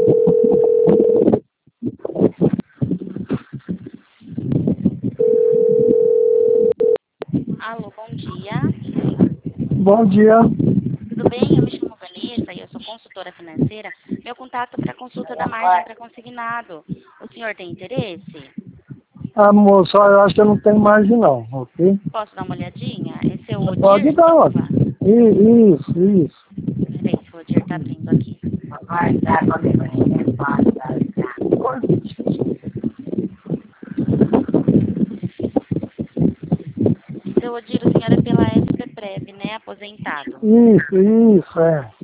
Alô, bom dia. Bom dia. Tudo bem? Eu me chamo Vanessa e eu sou consultora financeira. Meu contato para consulta da margem para consignado. O senhor tem interesse? Ah, moça, eu acho que eu não tenho margem não, ok? Posso dar uma olhadinha? Esse é o Pode Odir dar, ó. Silva? Isso. Peraí, se o Odir tá abrindo aqui. Seu Odir, o senhor é pela SP Prev, né? Aposentado. Isso, é.